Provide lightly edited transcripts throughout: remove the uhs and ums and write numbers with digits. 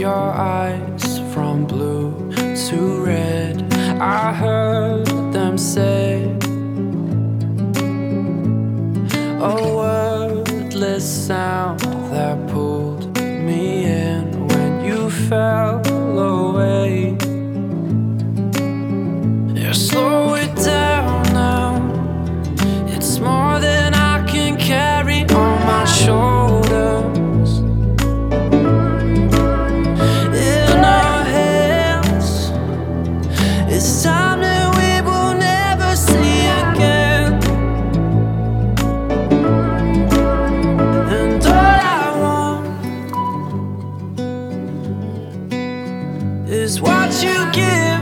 your eyes from blue to red. I heard them say a wordless sound that pulled me in when you fell away. Yeah, slow it down now. It's more than I can carry on my shoulders. In our hands, it's time that we will never see again. And all I want is what you give,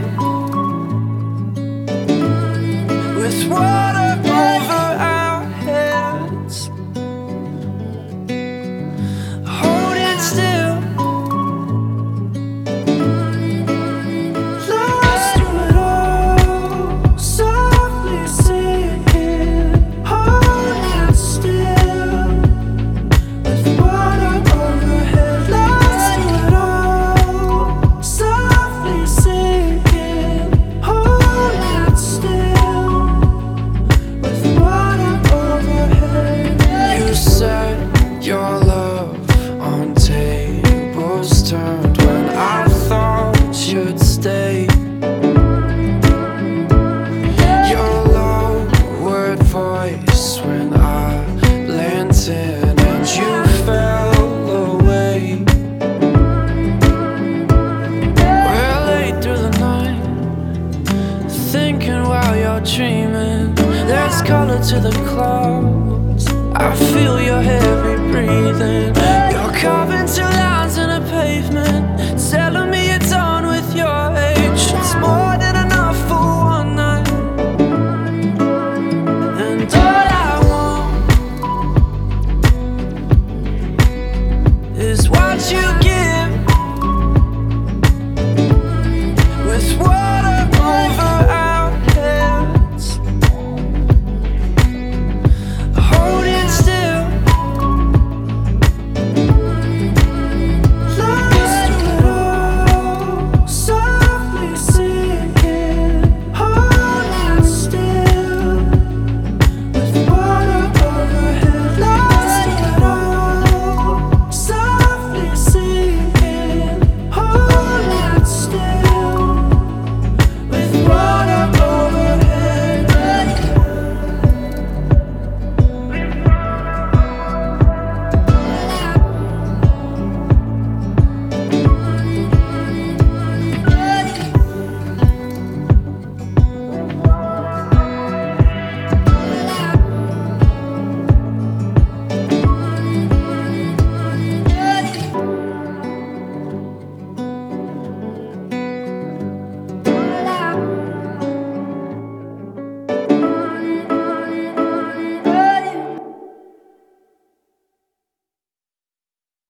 with water over our heads, holding still, lost through it all, softly sinking, holding still, with water overhead, lost through it all, softly sinking, holding still, with water overhead. You said your love on tables turned when I thought you'd stay. Your lowered voice when I leant in and you fell away. We're late through the night, thinking while you're dreaming. There's color to the clouds, I feel your heavy breathing. You're carving till